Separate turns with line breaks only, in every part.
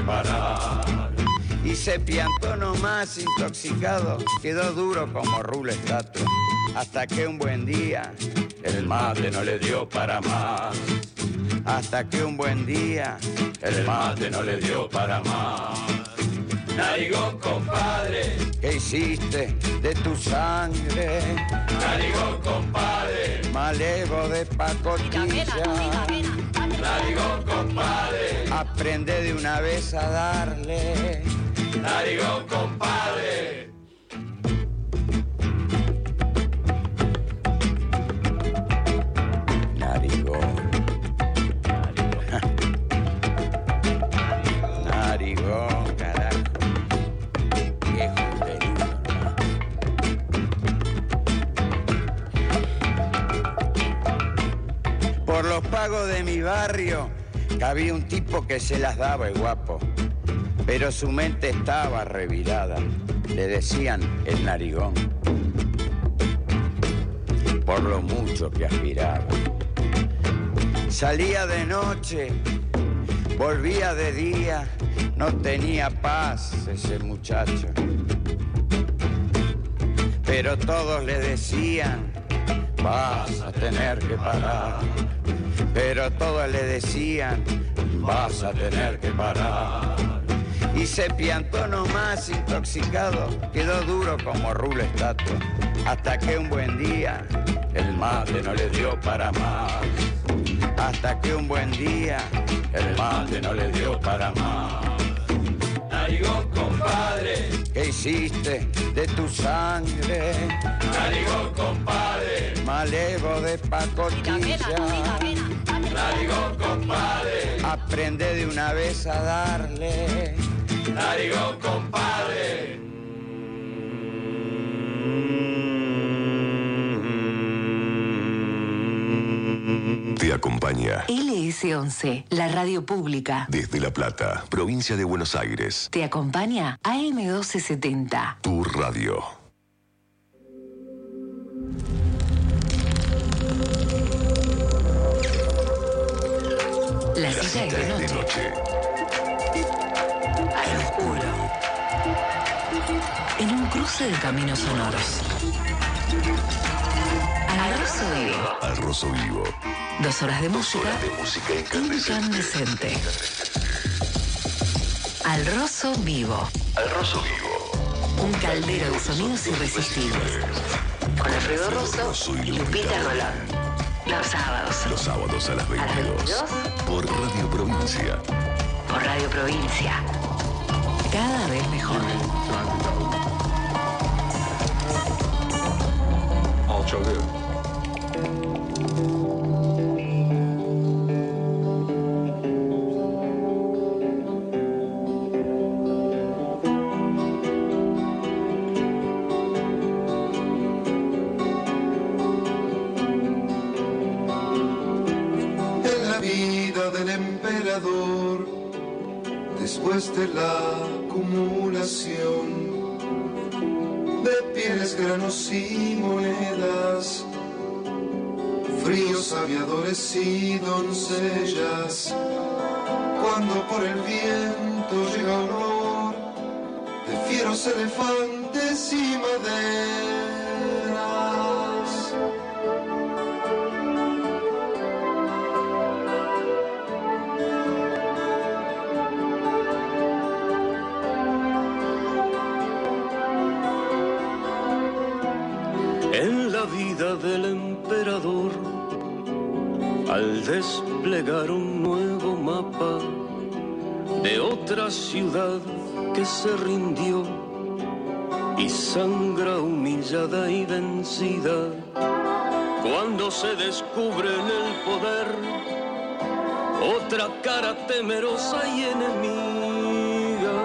parar. Y se piantó nomás intoxicado, quedó duro como rulo estatua, hasta que un buen día el mate no le dio para más. Hasta que un buen día el mate no le dio para más. Narigón, compadre, ¿qué hiciste de tu sangre? Narigón, compadre, malevo de pacotilla. Narigón, compadre, aprende de una vez a darle. Narigón, compadre. Narigón. Narigón, carajo. Viejo peludo, ¿no? Por los pagos de mi barrio había un tipo que se las daba el guapo, pero su mente estaba revirada. Le decían el narigón, por lo mucho que aspiraba. Salía de noche, volvía de día, no tenía paz ese muchacho. Pero todos le decían, vas a tener que parar. Pero todos le decían, vas a tener que parar. Y se piantó nomás intoxicado, quedó duro como rulo estatua, hasta que un buen día el mate no le dio para más. Hasta que un buen día el mate no le dio para más. Narigón, compadre, ¿qué hiciste de tu sangre? Narigón, compadre, malevo de pacotilla. Narigón, compadre, aprende de una vez a darle. Narigón, compadre.
Te acompaña
LS11, la radio pública.
Desde La Plata, provincia de Buenos Aires.
Te acompaña AM1270.
Tu radio.
La cita es de noche. Al oscuro. En un cruce de caminos sonoros. Al roso vivo.
Al roso vivo.
2 horas de música.
2 horas de música incandescente.
Al roso vivo.
Al roso vivo.
Un caldero de sonidos irresistibles. Con Alfredo Rosso y Lupita Rolón. Los sábados.
Los sábados a las 22. Por Radio Provincia.
Por Radio Provincia. Cada vez mejor.
En la vida del emperador, después de la acumulación de pieles, granos y monedas, fríos aviadores y doncellas, cuando por el viento llega olor de fieros elefantes y maderas.
En la vida del emperador, al desplegar un nuevo mapa de otra ciudad que se rindió y sangra humillada y vencida, cuando se descubre en el poder otra cara temerosa y enemiga.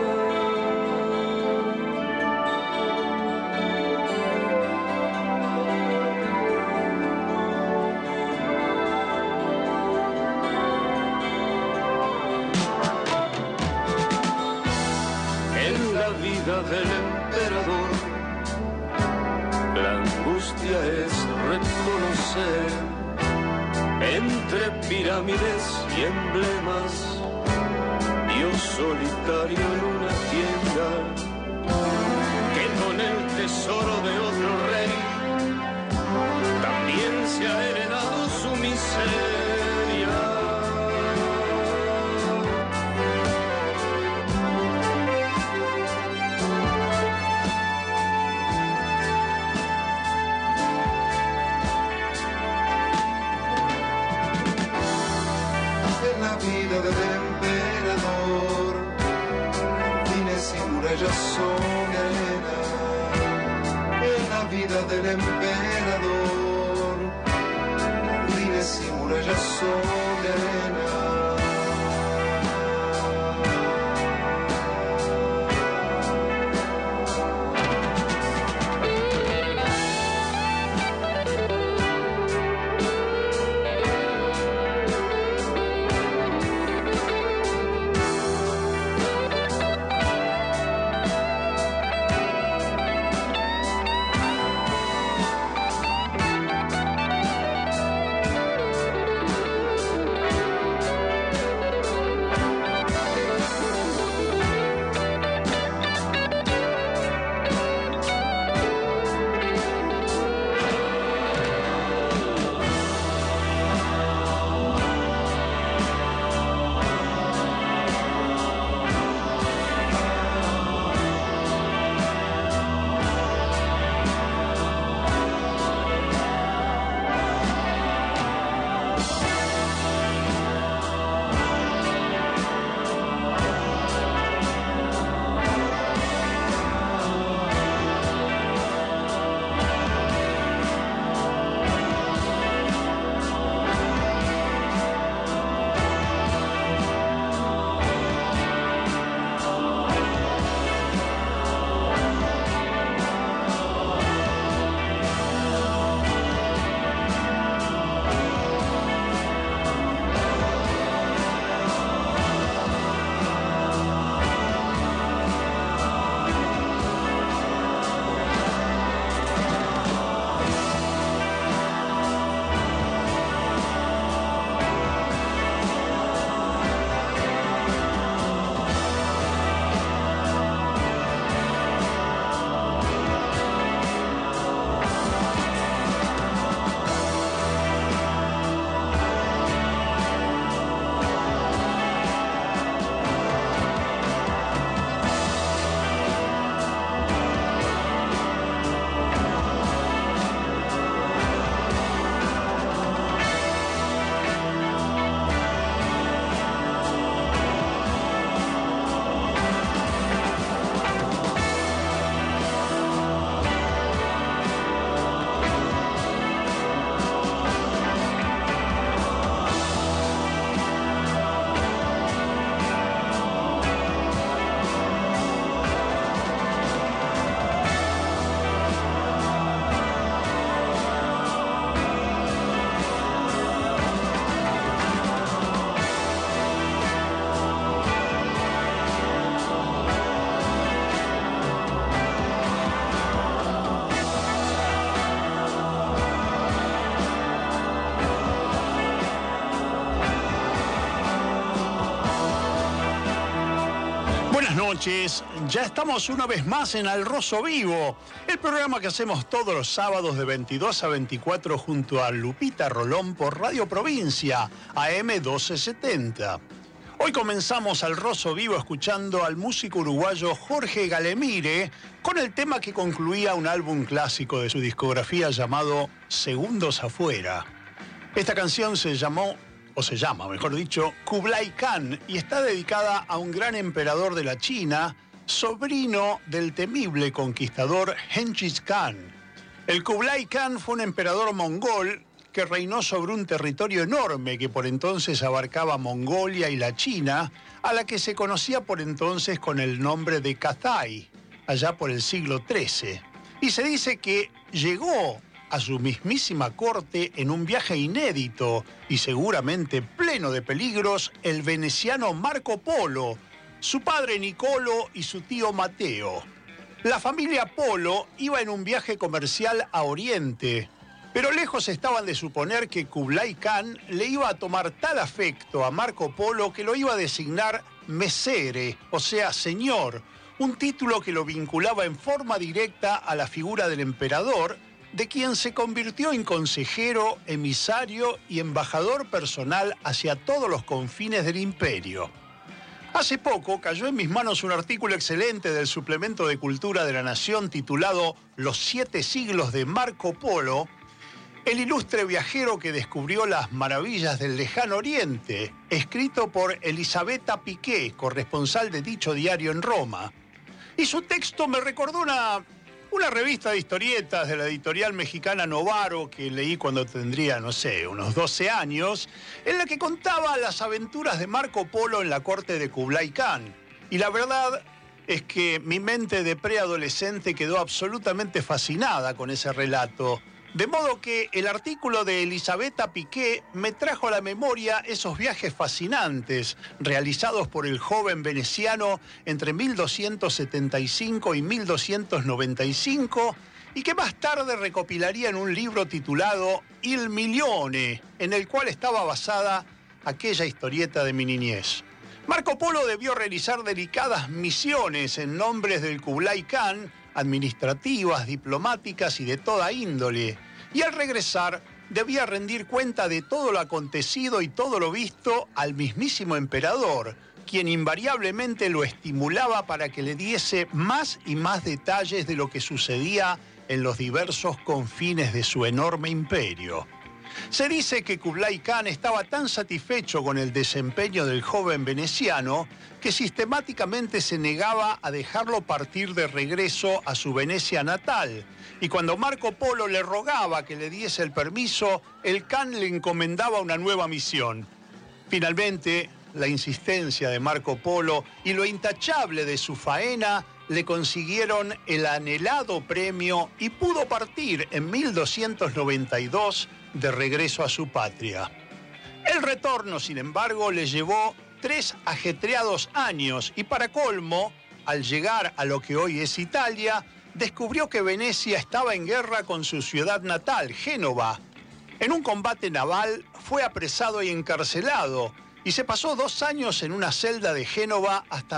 Del emperador, la angustia es reconocer entre pirámides y emblemas Dios solitario en una tienda, que con el tesoro de otro rey también se ha heredado su miseria.
En la vida del emperador, fines y murallas son arena. En la vida del emperador, fines y murallas son arena.
Noches, ya estamos una vez más en Al Rosso Vivo, el programa que hacemos todos los sábados de 22 a 24 junto a Lupita Rolón por Radio Provincia, AM 1270. Hoy comenzamos Al Rosso Vivo escuchando al músico uruguayo Jorge Galemire con el tema que concluía un álbum clásico de su discografía llamado Segundos Afuera. Esta canción se llama, mejor dicho, Kublai Khan, y está dedicada a un gran emperador de la China, sobrino del temible conquistador Genghis Khan. El Kublai Khan fue un emperador mongol que reinó sobre un territorio enorme que por entonces abarcaba Mongolia y la China, a la que se conocía por entonces con el nombre de Cathay, allá por el siglo XIII. Y se dice que llegó a su mismísima corte en un viaje inédito y seguramente pleno de peligros el veneciano Marco Polo, su padre Niccolo y su tío Mateo. La familia Polo iba en un viaje comercial a Oriente, pero lejos estaban de suponer que Kublai Khan le iba a tomar tal afecto a Marco Polo que lo iba a designar mesere, o sea, señor, un título que lo vinculaba en forma directa a la figura del emperador, de quien se convirtió en consejero, emisario y embajador personal hacia todos los confines del imperio. Hace poco cayó en mis manos un artículo excelente del suplemento de Cultura de la Nación titulado Los 7 siglos de Marco Polo, el ilustre viajero que descubrió las maravillas del lejano oriente, escrito por Elisabetta Piqué, corresponsal de dicho diario en Roma. Y su texto me recordó una revista de historietas de la editorial mexicana Novaro que leí cuando tendría, no sé, unos 12 años, en la que contaba las aventuras de Marco Polo en la corte de Kublai Khan. Y la verdad es que mi mente de preadolescente quedó absolutamente fascinada con ese relato. De modo que el artículo de Elisabetta Piqué me trajo a la memoria esos viajes fascinantes realizados por el joven veneciano entre 1275 y 1295 y que más tarde recopilaría en un libro titulado Il Milione, en el cual estaba basada aquella historieta de mi niñez. Marco Polo debió realizar delicadas misiones en nombres del Kublai Khan, administrativas, diplomáticas y de toda índole, y al regresar debía rendir cuenta de todo lo acontecido y todo lo visto al mismísimo emperador, quien invariablemente lo estimulaba para que le diese más y más detalles de lo que sucedía en los diversos confines de su enorme imperio. Se dice que Kublai Khan estaba tan satisfecho con el desempeño del joven veneciano que sistemáticamente se negaba a dejarlo partir de regreso a su Venecia natal, y cuando Marco Polo le rogaba que le diese el permiso, el Khan le encomendaba una nueva misión. Finalmente, la insistencia de Marco Polo y lo intachable de su faena le consiguieron el anhelado premio y pudo partir en 1292 de regreso a su patria. El retorno, sin embargo, le llevó 3 ajetreados años y para colmo, al llegar a lo que hoy es Italia, descubrió que Venecia estaba en guerra con su ciudad natal, Génova. En un combate naval fue apresado y encarcelado y se pasó 2 años en una celda de Génova hasta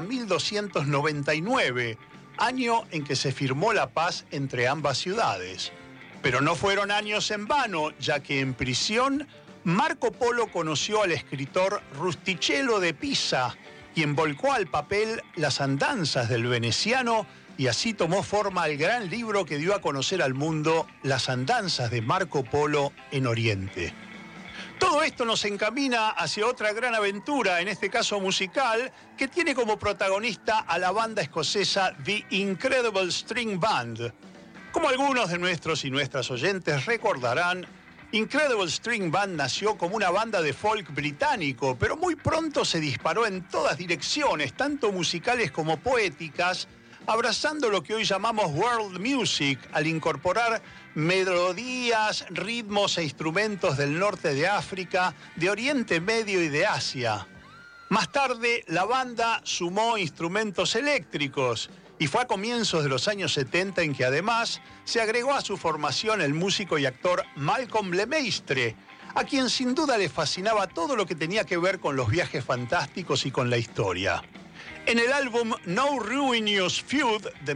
1299, año en que se firmó la paz entre ambas ciudades. Pero no fueron años en vano, ya que en prisión Marco Polo conoció al escritor Rustichello de Pisa, quien volcó al papel las andanzas del veneciano y así tomó forma el gran libro que dio a conocer al mundo las andanzas de Marco Polo en Oriente. Todo esto nos encamina hacia otra gran aventura, en este caso musical, que tiene como protagonista a la banda escocesa The Incredible String Band. Como algunos de nuestros y nuestras oyentes recordarán, Incredible String Band nació como una banda de folk británico, pero muy pronto se disparó en todas direcciones, tanto musicales como poéticas, abrazando lo que hoy llamamos world music, al incorporar melodías, ritmos e instrumentos del norte de África, de Oriente Medio y de Asia. Más tarde, la banda sumó instrumentos eléctricos, y fue a comienzos de los años 70 en que además se agregó a su formación el músico y actor Malcolm Lemaistre, a quien sin duda le fascinaba todo lo que tenía que ver con los viajes fantásticos y con la historia. En el álbum No Ruinous Feud de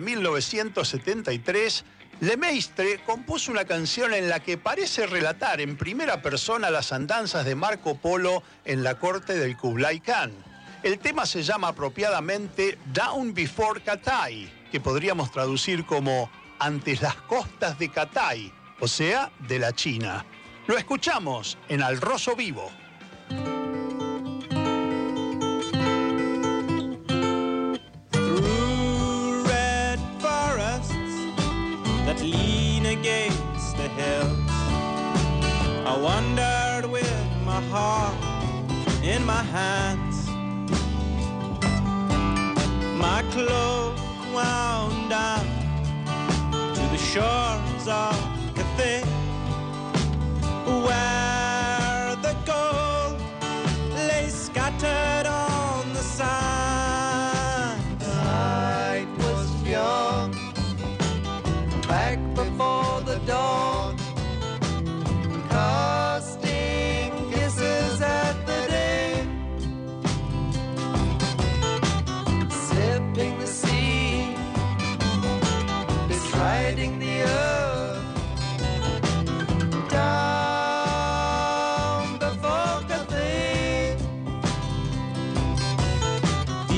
1973, Lemaistre compuso una canción en la que parece relatar en primera persona las andanzas de Marco Polo en la corte del Kublai Khan. El tema se llama apropiadamente Down Before Cathay, que podríamos traducir como Antes las costas de Cathay, o sea, de la China. Lo escuchamos en Al Rosso Vivo.
Through red forests that lean against the hills, I wandered with my heart in my hands. My cloak wound down to the shores of Cathay, where the gold lay scattered on the sand.
Night was young, back before the dawn, casting kisses at the day.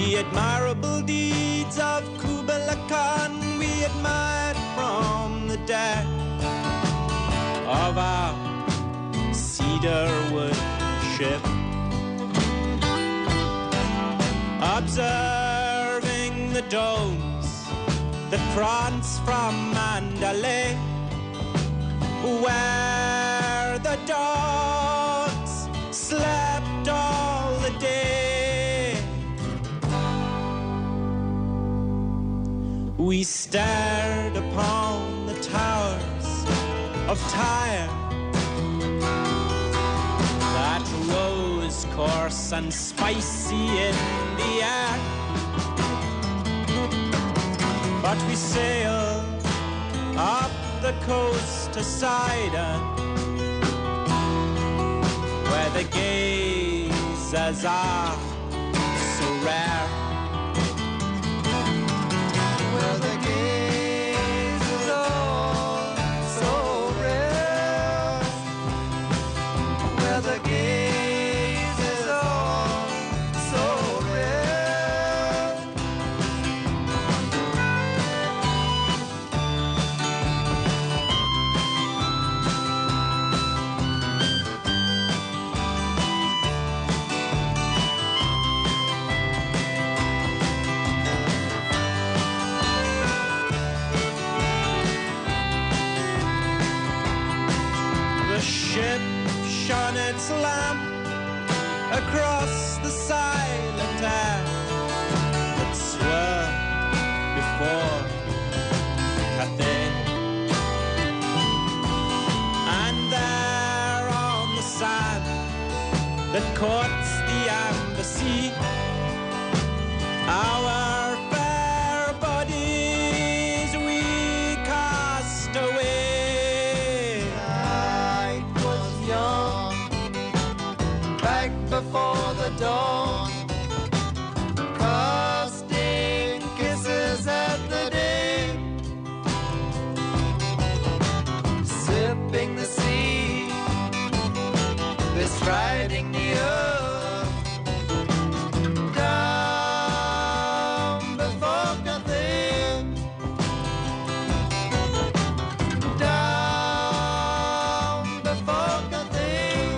The admirable deeds of Kubla Khan we admired from the deck of our cedarwood ship, observing the domes that prance from Mandalay, where the dogs slept all the day. We stared upon the towers of Tyre that rose coarse and spicy in the air, but we sailed up the coast to Sidon, where the gazers are so rare,
where the gazers are so rare, where the gazers are so rare.
The ship shone its lamp across the silent air that swerved before Cathay, and there on the sand that courts the embassy, our fair bodies we cast away.
Night was young, back before the dawn, casting kisses at the day, sipping the sea, bestriding the earth, down before Cathay, down before Cathay,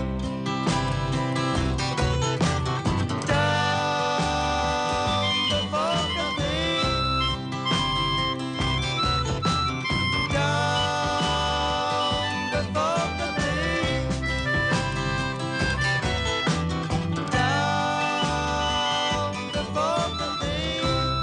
down before Cathay, down before Cathay, down before Cathay,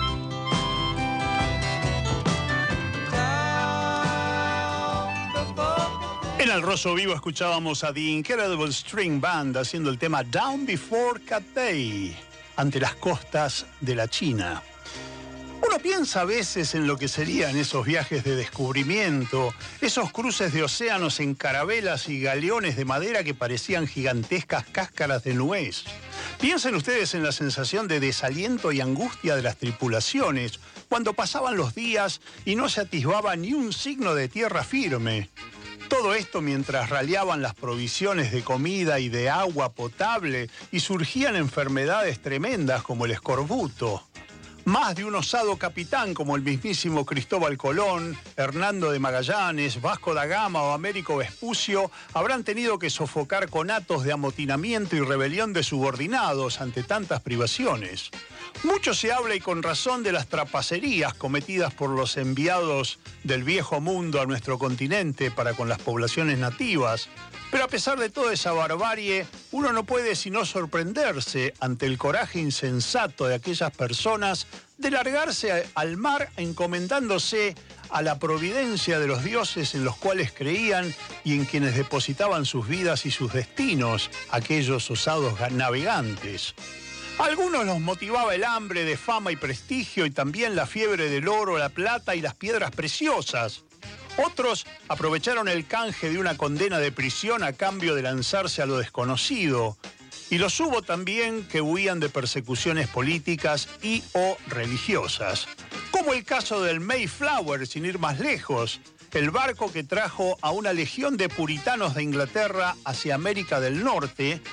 down before Cathay.
En El Rosso Vivo escuchábamos a The Incredible String Band haciendo el tema Down Before Cathay, ante las costas de la China. Uno piensa a veces en lo que serían esos viajes de descubrimiento, esos cruces de océanos en carabelas y galeones de madera que parecían gigantescas cáscaras de nuez. Piensen ustedes en la sensación de desaliento y angustia de las tripulaciones cuando pasaban los días y no se atisbaba ni un signo de tierra firme. Todo esto mientras raleaban las provisiones de comida y de agua potable y surgían enfermedades tremendas como el escorbuto. Más de un osado capitán como el mismísimo Cristóbal Colón, Hernando de Magallanes, Vasco da Gama o Américo Vespucio habrán tenido que sofocar conatos de amotinamiento y rebelión de subordinados ante tantas privaciones. Mucho se habla y con razón de las trapacerías cometidas por los enviados del viejo mundo a nuestro continente para con las poblaciones nativas, pero a pesar de toda esa barbarie, uno no puede sino sorprenderse ante el coraje insensato de aquellas personas de largarse al mar encomendándose a la providencia de los dioses en los cuales creían y en quienes depositaban sus vidas y sus destinos, aquellos osados navegantes. A algunos los motivaba el hambre de fama y prestigio y también la fiebre del oro, la plata y las piedras preciosas. Otros aprovecharon el canje de una condena de prisión a cambio de lanzarse a lo desconocido. Y los hubo también que huían de persecuciones políticas y o religiosas. Como el caso del Mayflower, sin ir más lejos, el barco que trajo a una legión de puritanos de Inglaterra hacia América del Norte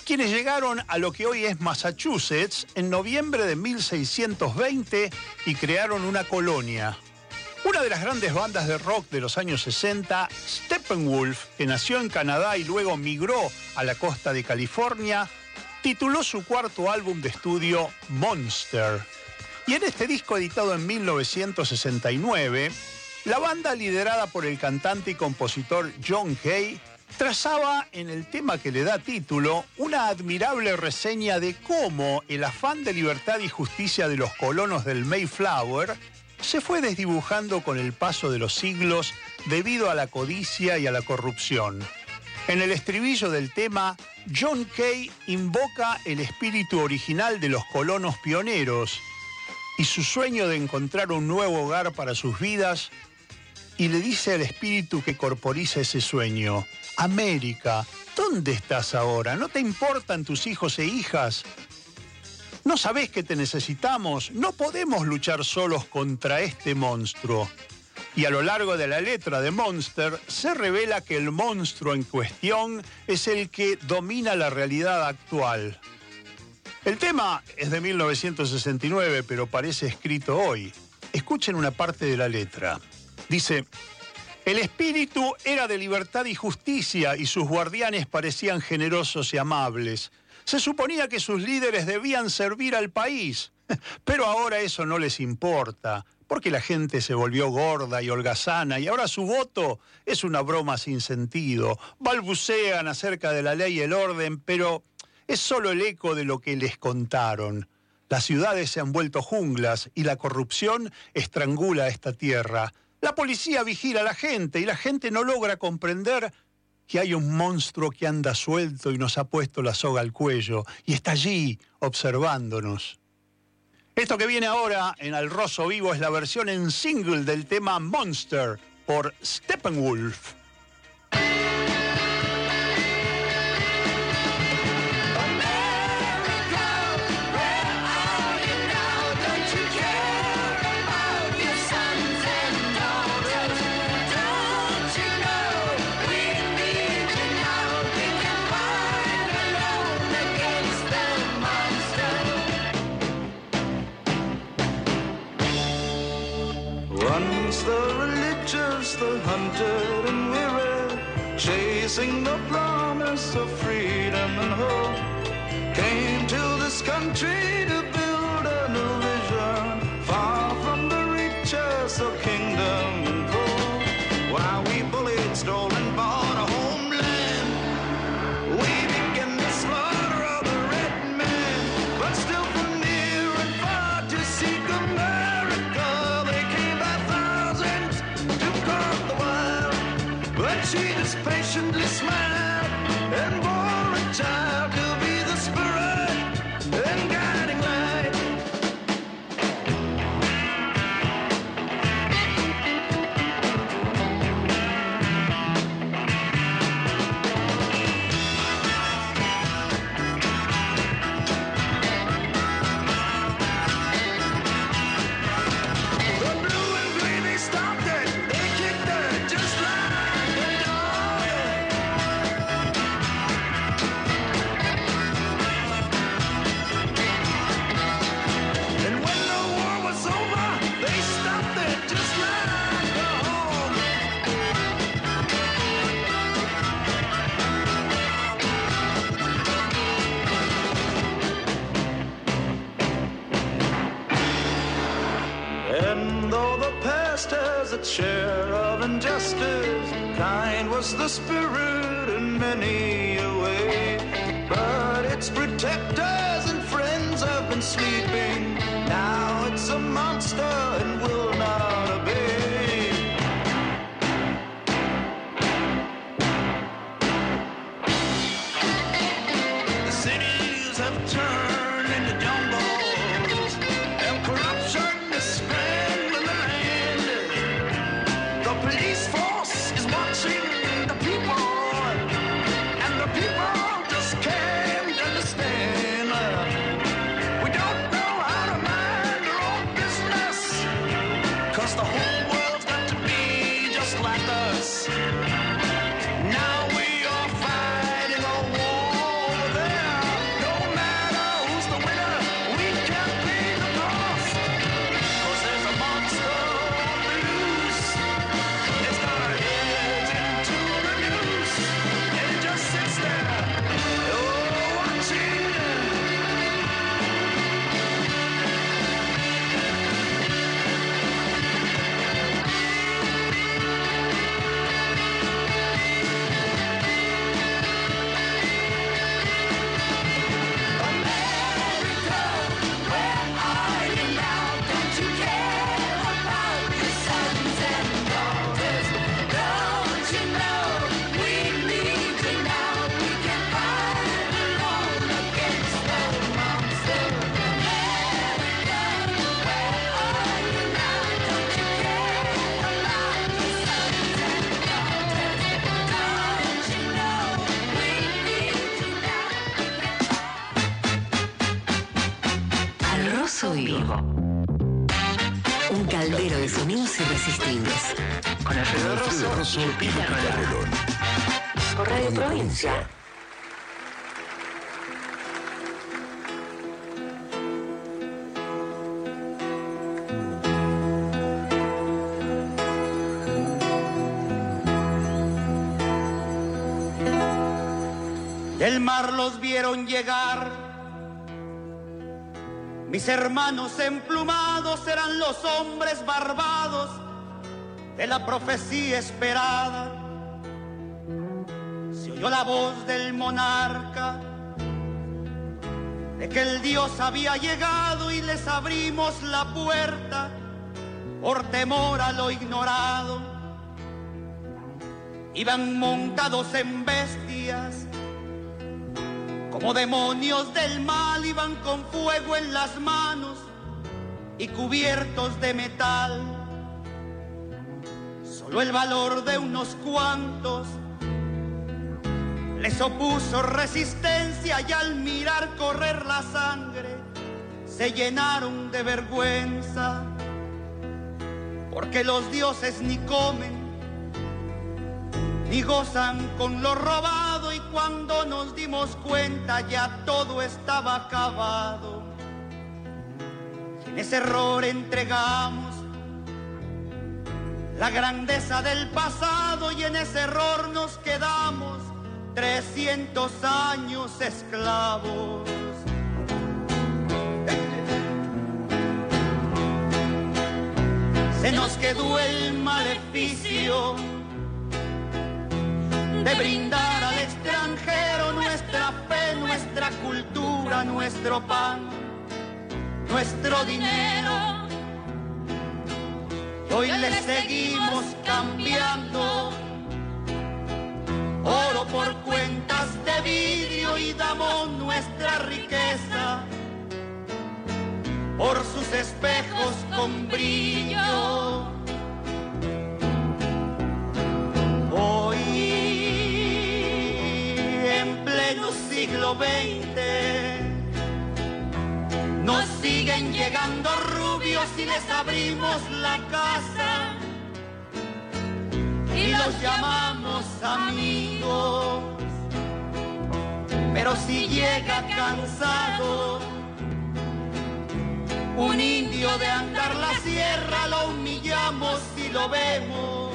quienes llegaron a lo que hoy es Massachusetts en noviembre de 1620 y crearon una colonia. Una de las grandes bandas de rock de los años 60, Steppenwolf, que nació en Canadá y luego migró a la costa de California, tituló su cuarto álbum de estudio Monster. Y en este disco editado en 1969, la banda, liderada por el cantante y compositor John Kay, trazaba en el tema que le da título una admirable reseña de cómo el afán de libertad y justicia de los colonos del Mayflower se fue desdibujando con el paso de los siglos debido a la codicia y a la corrupción. En el estribillo del tema, John Kay invoca el espíritu original de los colonos pioneros y su sueño de encontrar un nuevo hogar para sus vidas, y le dice al espíritu que corporiza ese sueño: América, ¿dónde estás ahora? ¿No te importan tus hijos e hijas? ¿No sabés que te necesitamos? No podemos luchar solos contra este monstruo. Y a lo largo de la letra de Monster se revela que el monstruo en cuestión es el que domina la realidad actual. El tema es de 1969, pero parece escrito hoy. Escuchen una parte de la letra. Dice: el espíritu era de libertad y justicia y sus guardianes parecían generosos y amables. Se suponía que sus líderes debían servir al país, pero ahora eso no les importa, porque la gente se volvió gorda y holgazana y ahora su voto es una broma sin sentido. Balbucean acerca de la ley y el orden, pero es solo el eco de lo que les contaron. Las ciudades se han vuelto junglas y la corrupción estrangula esta tierra. La policía vigila a la gente y la gente no logra comprender que hay un monstruo que anda suelto y nos ha puesto la soga al cuello y está allí observándonos. Esto que viene ahora en Al Rosso Vivo es la versión en single del tema Monster por Steppenwolf.
The religious, the hunted and weary, chasing the promise of freedom and hope, came to this country to build a new vision, far from the reaches of kingdom and gold. While we bullied, stole and bought a homeland, we began the slaughter of the red man, but still from near and far to seek America, they came by thousands to come the wild. But she just patiently smiled and bore a child to be the spirit and guiding light. Its share of injustice, kind was the spirit in many a way, but its protectors and friends have been sleeping. Now it's a monster and will not obey. The cities have turned into jungles, and corruption is spread. Police force is watching the people, and the people just can't understand. We don't know how to mind our own business, 'cause the whole world's got to be just like us. Now we are fighting a war over there.
Un caldero de sonidos irresistibles. Con Alfredo Rosso y Lupita Rolón. Por Radio Provincia.
Del mar los vieron llegar, mis hermanos emplumados eran los hombres barbados de la profecía esperada. Se oyó la voz del monarca de que el Dios había llegado y les abrimos la puerta por temor a lo ignorado. Iban montados en bestias como demonios del mal, iban con fuego en las manos y cubiertos de metal. Solo el valor de unos cuantos les opuso resistencia y al mirar correr la sangre se llenaron de vergüenza, porque los dioses ni comen ni gozan con lo robado, y cuando nos dimos cuenta ya todo estaba acabado. Y en ese error entregamos la grandeza del pasado y en ese error nos quedamos 300 años esclavos. Se nos quedó el maleficio de brindar al extranjero nuestra fe, nuestra cultura, nuestro pan, nuestro dinero. Hoy le seguimos cambiando oro por cuentas de vidrio y damos nuestra riqueza por sus espejos con brillo. Hoy en pleno siglo XX nos siguen llegando rubios y les abrimos la casa y los llamamos amigos. Pero si llega cansado un indio de andar la sierra, lo humillamos y lo vemos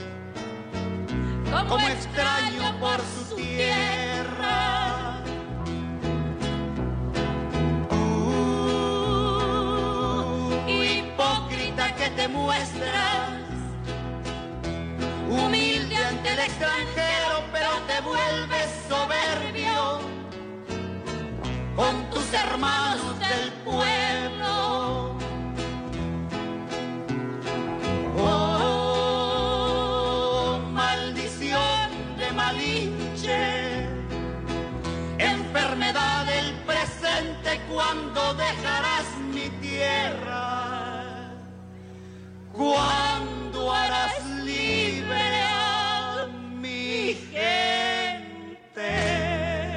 como extraño por su tierra. Hipócrita que te muestras, humilde ante el extranjero, pero te vuelves soberbio con tus hermanos del pueblo. Oh, maldición de Malinche, enfermedad del presente, ¿cuándo dejarás mi tierra? ¿Cuándo harás libre a mi gente?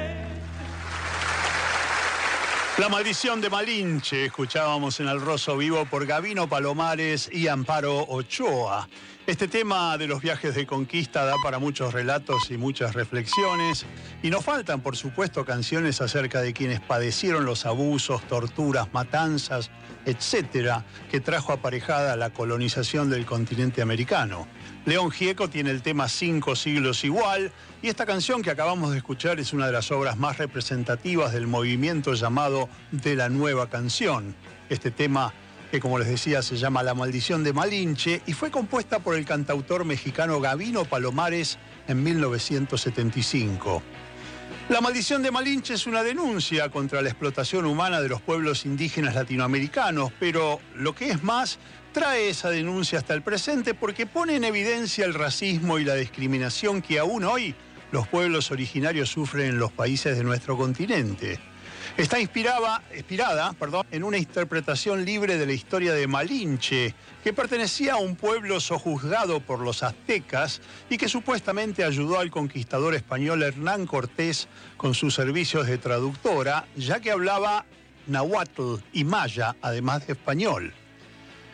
La maldición de Malinche, escuchábamos en El Rosso Vivo por Gabino Palomares y Amparo Ochoa. Este tema de los viajes de conquista da para muchos relatos y muchas reflexiones, y nos faltan, por supuesto, canciones acerca de quienes padecieron los abusos, torturas, matanzas, etcétera, que trajo aparejada la colonización del continente americano. León Gieco tiene el tema 5 siglos igual, y esta canción que acabamos de escuchar es una de las obras más representativas del movimiento llamado De la Nueva Canción. Este tema, que como les decía se llama La Maldición de Malinche, y fue compuesta por el cantautor mexicano Gabino Palomares en 1975. La Maldición de Malinche es una denuncia contra la explotación humana de los pueblos indígenas latinoamericanos, pero lo que es más, trae esa denuncia hasta el presente porque pone en evidencia el racismo y la discriminación que aún hoy los pueblos originarios sufren en los países de nuestro continente. Está inspirada en una interpretación libre de la historia de Malinche, que pertenecía a un pueblo sojuzgado por los aztecas y que supuestamente ayudó al conquistador español Hernán Cortés con sus servicios de traductora, ya que hablaba náhuatl y maya, además de español.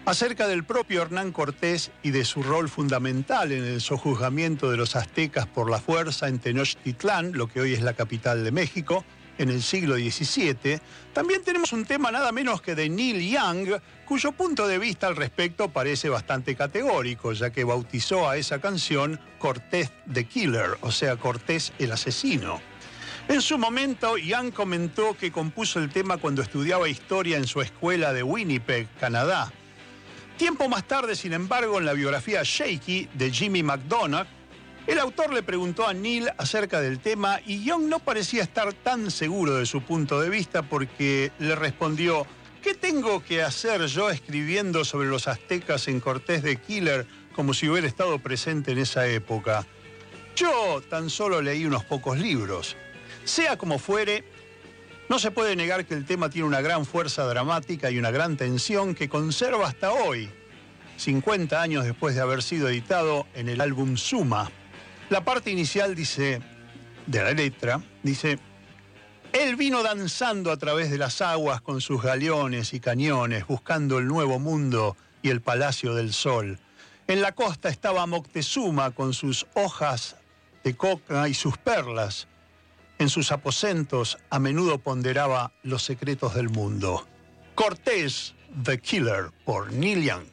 acerca del propio Hernán Cortés y de su rol fundamental en el sojuzgamiento de los aztecas por la fuerza en Tenochtitlán, lo que hoy es la capital de México, en el siglo XVII. También tenemos un tema nada menos que de Neil Young, cuyo punto de vista al respecto parece bastante categórico, ya que bautizó a esa canción Cortés the Killer, o sea, Cortés el asesino. En su momento, Young comentó que compuso el tema cuando estudiaba historia en su escuela de Winnipeg, Canadá. Tiempo más tarde, sin embargo, en la biografía Shaky de Jimmy McDonough, el autor le preguntó a Neil acerca del tema y Young no parecía estar tan seguro de su punto de vista porque le respondió: ¿qué tengo que hacer yo escribiendo sobre los aztecas en Cortés the Killer como si hubiera estado presente en esa época? Yo tan solo leí unos pocos libros. Sea como fuere, no se puede negar que el tema tiene una gran fuerza dramática y una gran tensión que conserva hasta hoy, 50 años después de haber sido editado en el álbum Suma. La parte inicial dice, de la letra, dice: él vino danzando a través de las aguas con sus galeones y cañones, buscando el nuevo mundo y el palacio del sol. En la costa estaba Moctezuma con sus hojas de coca y sus perlas. En sus aposentos a menudo ponderaba los secretos del mundo. Cortés the Killer, por Neil Young.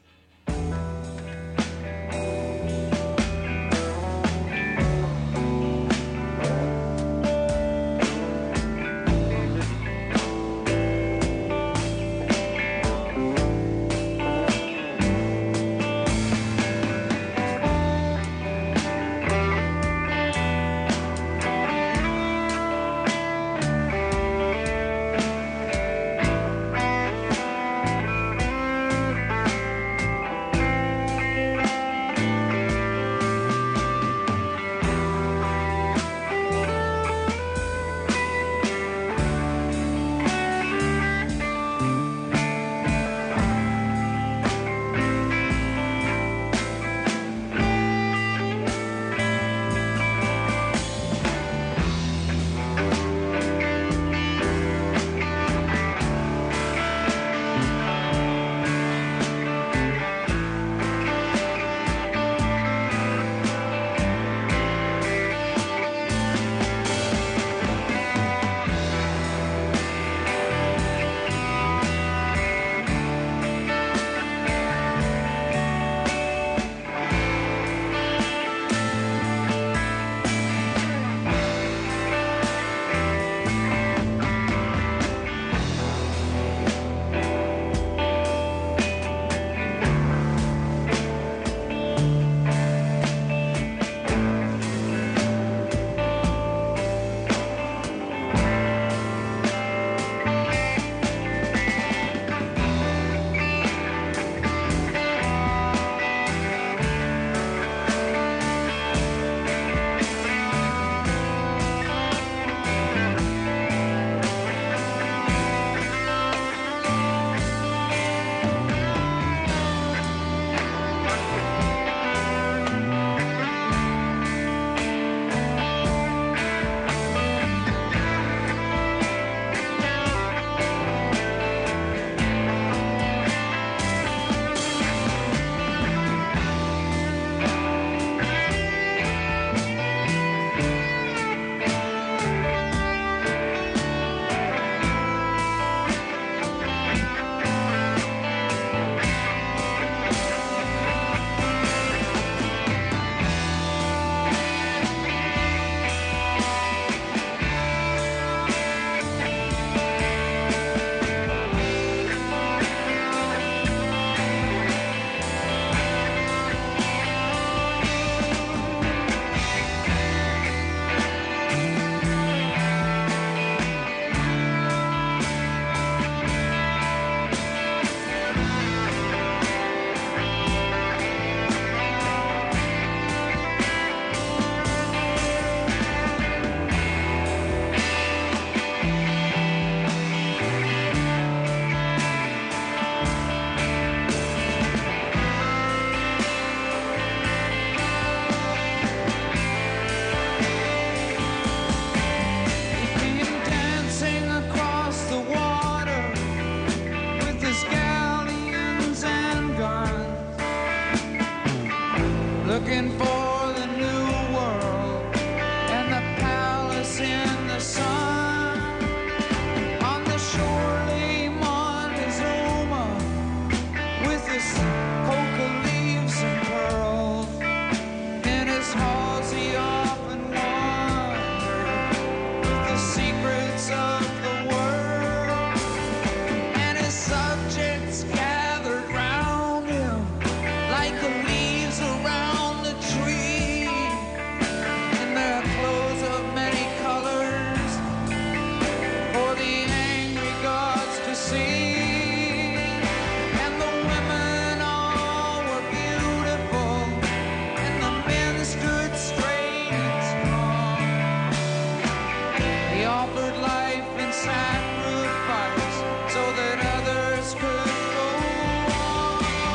looking for the new world and the palace in the sun. On the shore Montezuma with his coca leaves and pearls. In his halls he often wandered with the secrets of the world. And his subjects gathered round him like the leaves around a tree, in their clothes of many colors for the angry gods to see. And the women all were beautiful, and the men stood straight and strong. They offered life and sacrifice so that others could go on.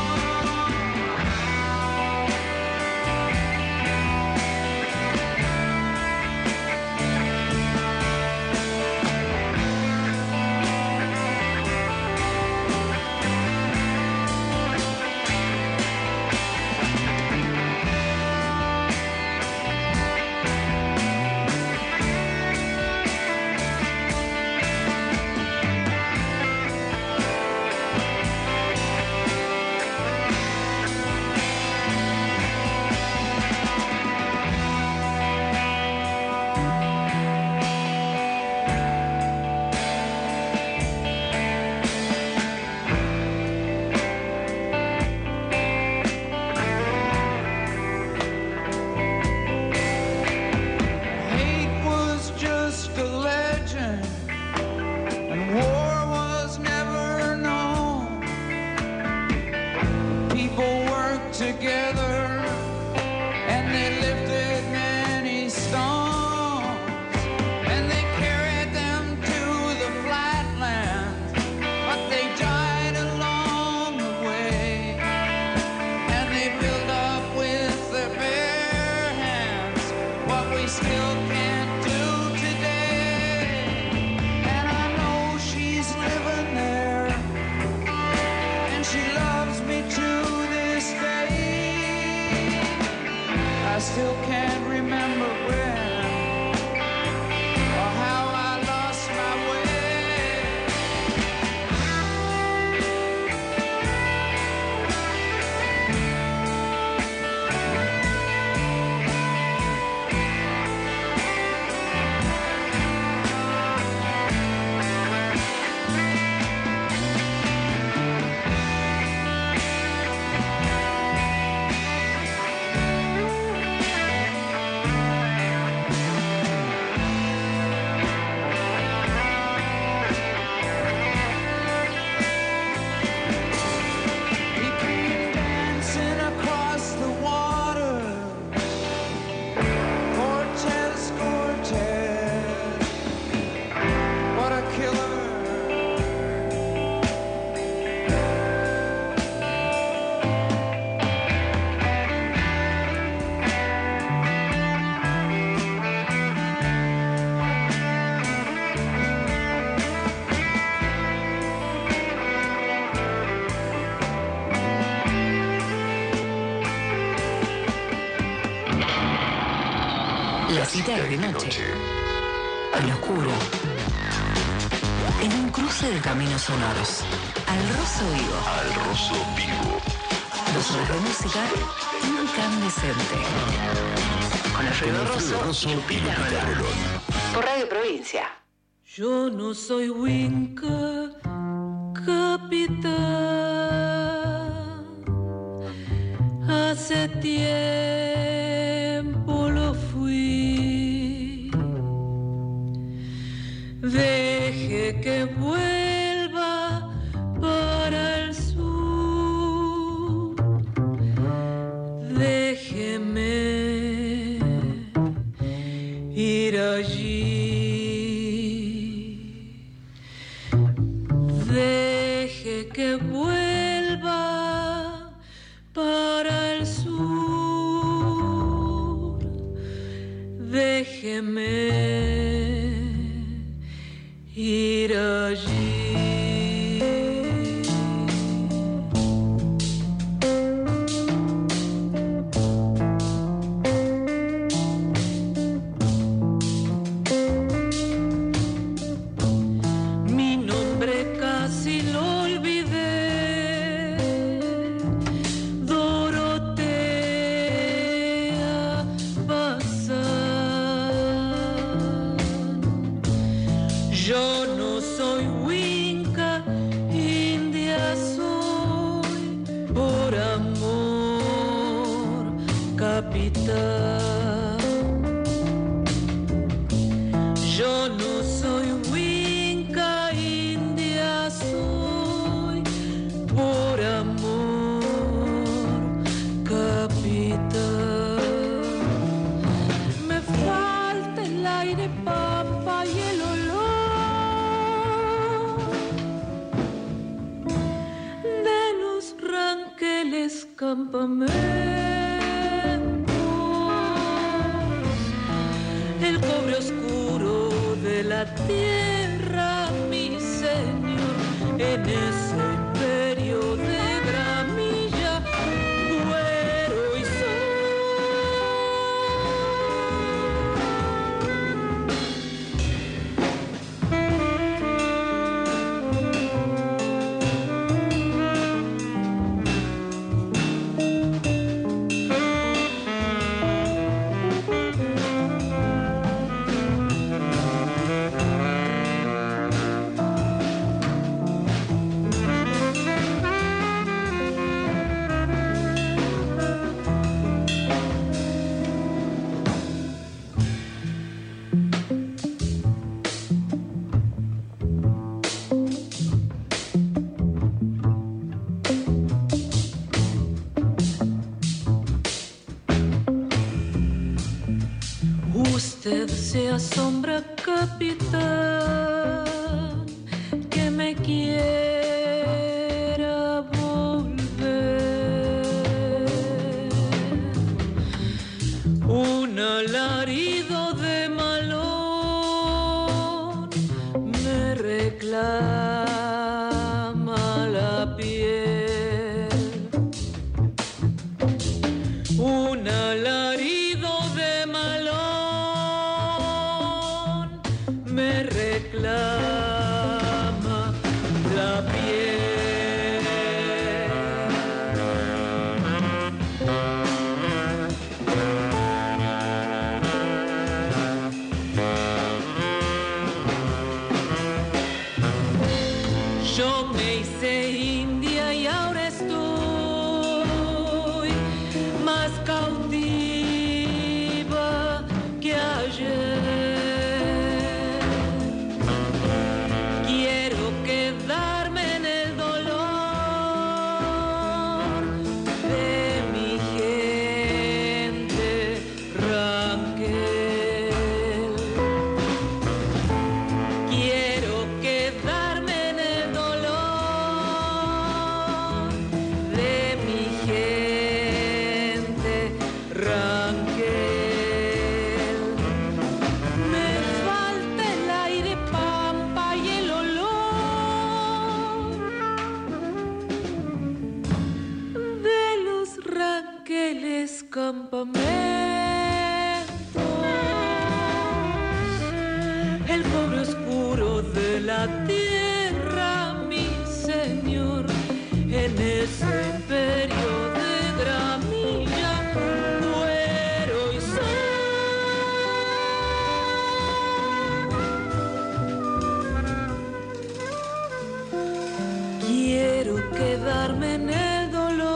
Hate was just a legend, and war was never known. People worked together, and they lifted many stones, and they carried them to the flatlands, but they died along the way, and they built up with their bare hands what we still can't do today. And I know she's living there, and she loves me to this day. I still can't remember when or how I lost my way. He came dancing across the water, Cortez, Cortez, what a killer.
La cita es de noche, en oscuro, en un cruce de caminos sonoros, al roso vivo.
Al Rosso Vivo.
2 horas de música incandescente. Con Alfredo Rosso y Lupita Rolón. Por Radio Provincia.
Yo no soy Winca, capitán. Hace tiempo lo fui. Deje que vuelva para el sur. Déjeme ir allí. Deje que vuelva para el sur. por amor, capitán. Yo no soy Winca, India soy, por amor, capitán. Me falta el aire pampa y el olor de los ranqueles campamentos, el cobre oscuro de la tierra, mi señor, en ese imperio de gramilla, cuero y usted se asombra, capitán, que me quiera volver. Un alarido de malón me reclama la piel. Un alarido de malón me reclama la piel. Yo me hice india y ahora estoy más cautiva que ayer. Quiero quedarme en el dolor de mi gente ranquel. Quiero quedarme en el dolor de mi gente ranquel. Me falta el aire pampa y el olor de los ranqueles campamentos, el cobre oscuro de la tierra, mi señor, en ese imperio de gramilla, cuero y sol. Quiero quedarme en el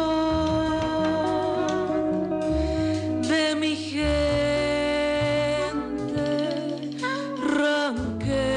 dolor de mi gente ranquel.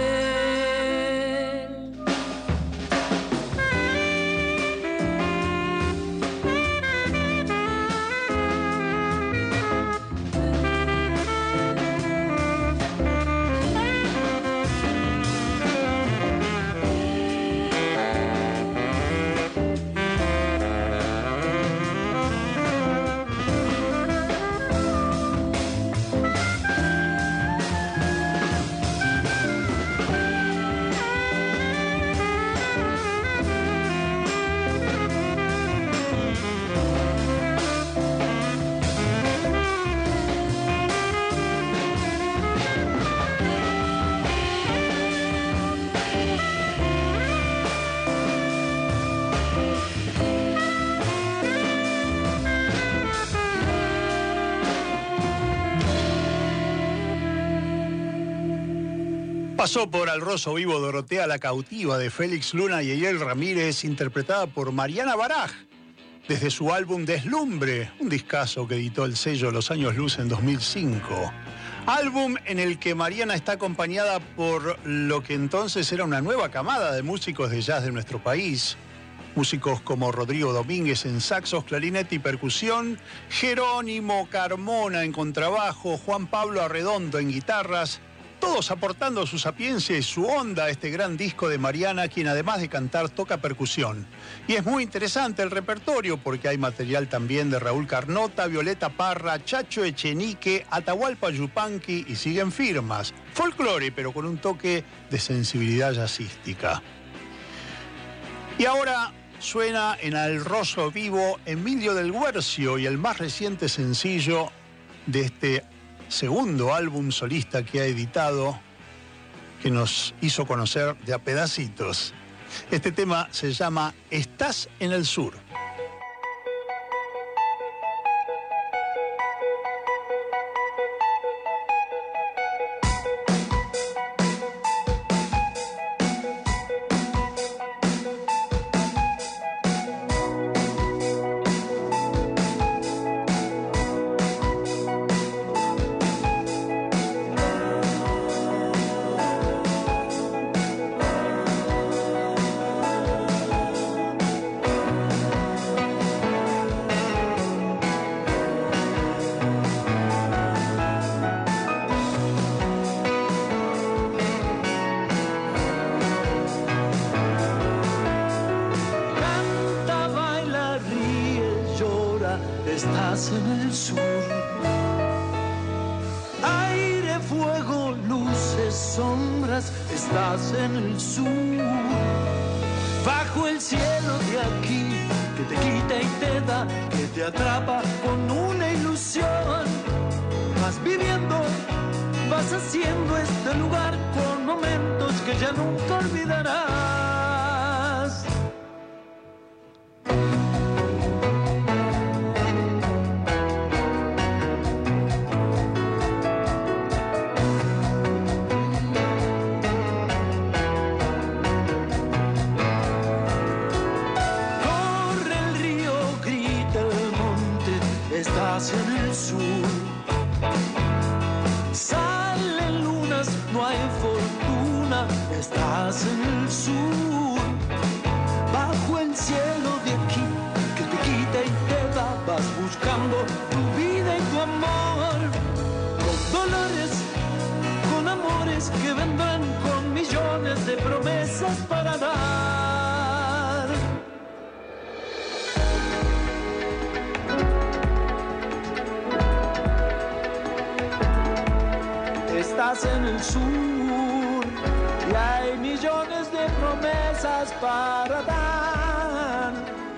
Pasó por Al Rosso Vivo Dorotea la Cautiva de Félix Luna y Eyel Ramírez, interpretada por Mariana Baraj. desde su álbum Deslumbre, un discazo que editó el sello Los Años Luz en 2005. Álbum en el que Mariana está acompañada por lo que entonces era una nueva camada de músicos de jazz de nuestro país. Músicos como Rodrigo Domínguez en saxos, clarinete y percusión, Jerónimo Carmona en contrabajo, Juan Pablo Arredondo en guitarras, todos aportando su sapiencia y su onda a este gran disco de Mariana, quien además de cantar toca percusión. Y es muy interesante el repertorio porque hay material también de Raúl Carnota, Violeta Parra, Chacho Echenique, Atahualpa Yupanqui y siguen firmas. Folclore, pero con un toque de sensibilidad jazzística. Y ahora suena en Al Rosso Vivo Emilio del Guercio y el más reciente sencillo de este segundo álbum solista que ha editado, que nos hizo conocer de a pedacitos. Este tema se llama Estás en el Sur.
Estás en el sur, aire, fuego, luces, sombras, estás en el sur, bajo el cielo de aquí, que te quita y te da, que te atrapa con una ilusión, vas viviendo, vas haciendo este lugar con momentos que ya nunca olvidarás. Estás en el sur, salen lunas, no hay fortuna, estás en el sur, bajo el cielo de aquí, que te quita y te da, vas buscando tu vida y tu amor, con dolores, con amores que vendrán con millones de promesas para dar. Estás en el sur y hay millones de promesas para dar.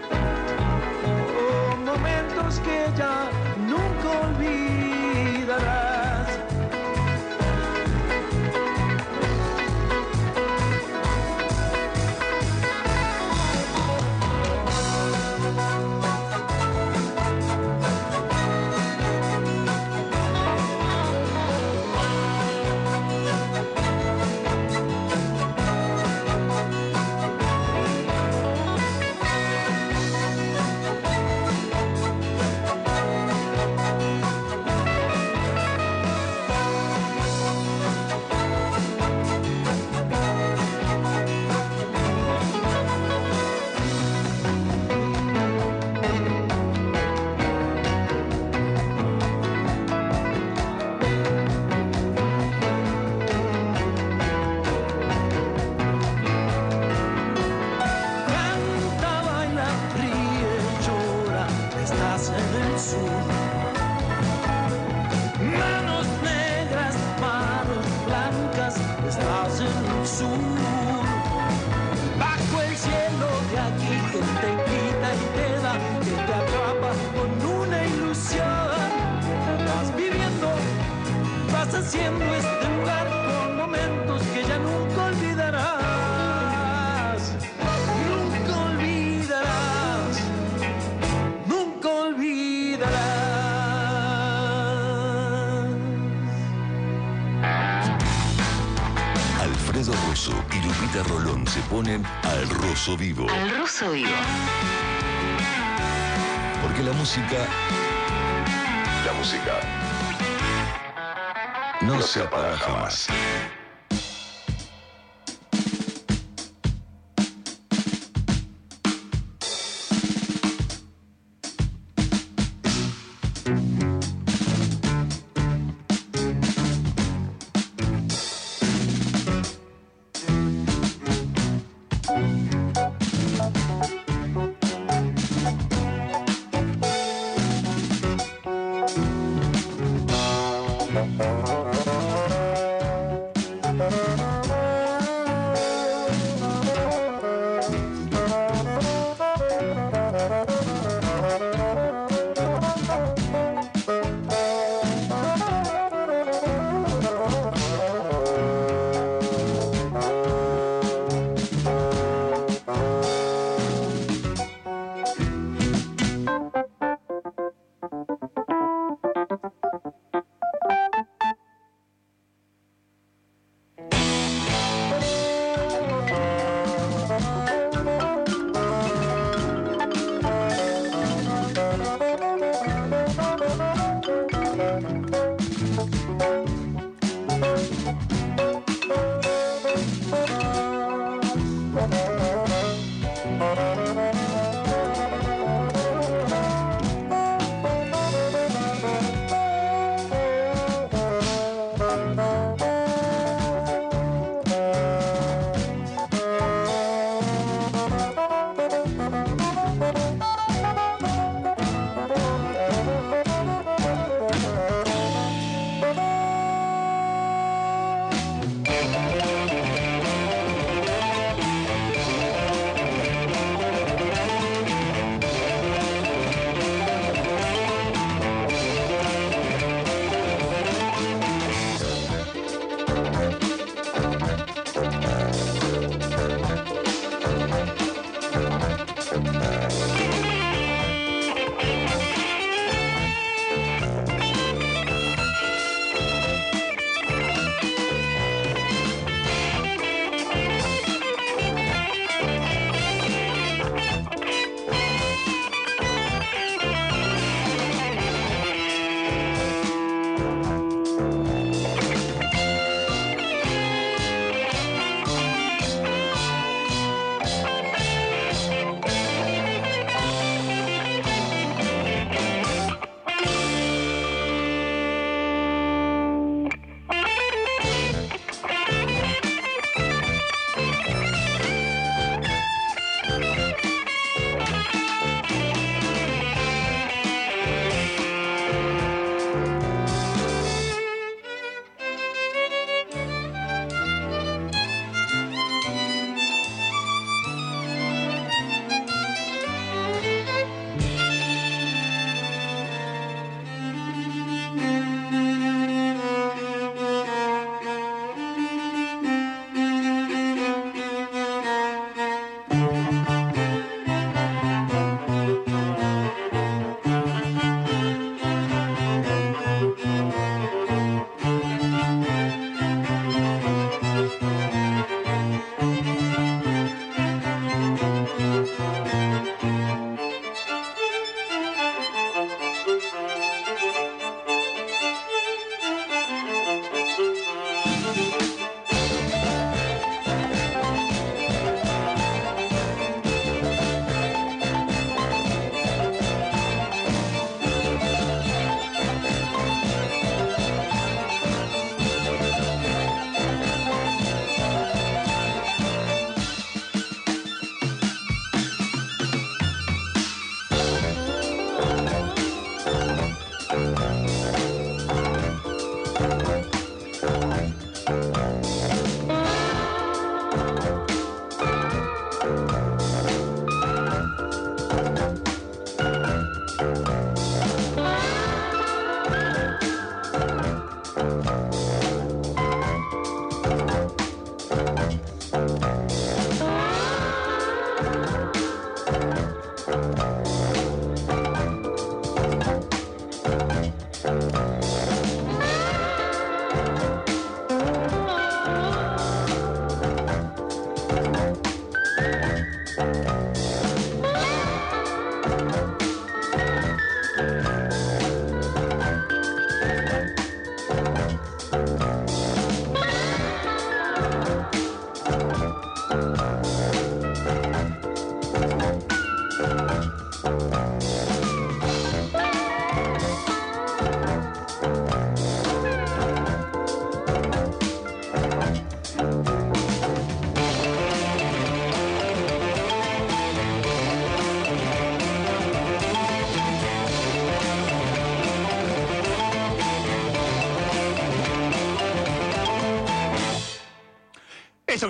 Oh, momentos que ya nunca olvidarás. Manos negras, manos blancas, estás en el sur, bajo el cielo de aquí que te quita y te da, que te atrapa con una ilusión, vas viviendo, vas haciendo este lugar con momentos que ya nunca olvidarás.
Alfredo Rosso y Lupita Rolón se ponen Al Rosso Vivo.
Al Rosso Vivo.
Porque la música no se apaga jamás.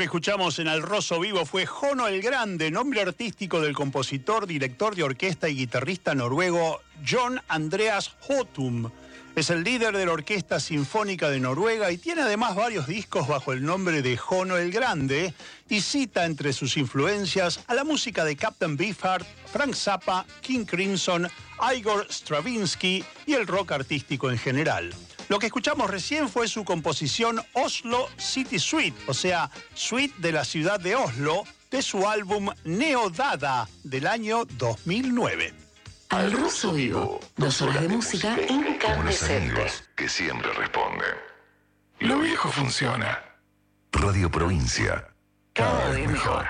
que escuchamos en Al Rosso Vivo fue Jono el Grande, nombre artístico del compositor, director de orquesta y guitarrista noruego John Andreas Hotum. Es el líder de la Orquesta Sinfónica de Noruega y tiene además varios discos bajo el nombre de Jono el Grande y cita entre sus influencias a la música de Captain Beefheart, Frank Zappa, King Crimson, Igor Stravinsky y el rock artístico en general. Lo que escuchamos recién fue su composición Oslo City Suite, o sea, Suite de la ciudad de Oslo, de su álbum Neo Dada del año 2009.
Al Rosso Vivo, 2 horas de música incandescentes
que siempre responden. Lo viejo funciona. Radio Provincia, cada vez mejor.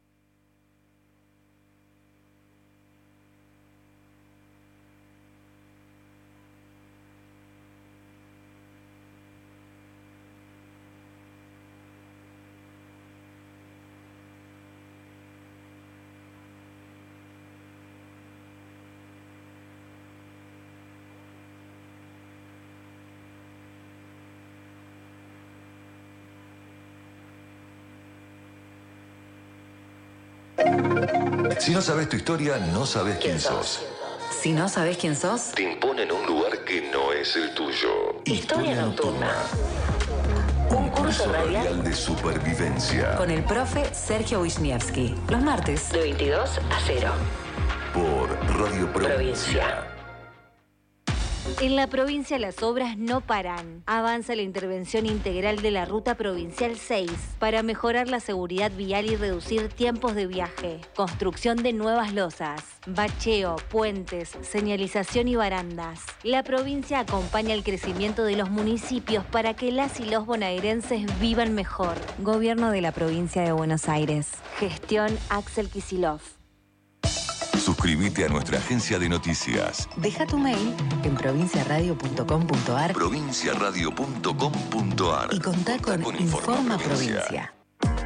Si no sabes tu historia, no sabes quién sos.
Si no sabes quién sos,
Te imponen un lugar que no es el tuyo.
Historia Nocturna. Un curso radial
de supervivencia.
con el profe Sergio Wisniewski. Los martes, de 22 a 0.
Por Radio Provincia.
En la provincia las obras no paran. Avanza la intervención integral de la Ruta Provincial 6 para mejorar la seguridad vial y reducir tiempos de viaje. Construcción de nuevas losas, bacheo, puentes, señalización y barandas. La provincia acompaña el crecimiento de los municipios para que las y los bonaerenses vivan mejor. Gobierno de la provincia de Buenos Aires. Gestión Axel Kicillof.
Suscríbete a nuestra agencia de noticias.
Deja tu mail en provinciaradio.com.ar
provinciaradio.com.ar
y contá con Informa Provincia.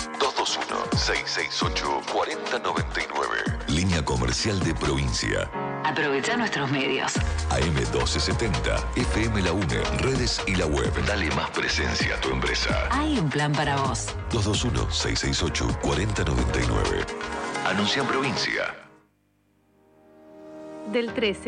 221-668-4099. Línea comercial de Provincia.
Aprovecha nuestros medios.
AM1270, FM La UNE, redes y la web. Dale más presencia a tu empresa.
Hay un plan para vos.
221-668-4099. Anuncia en Provincia.
Del 13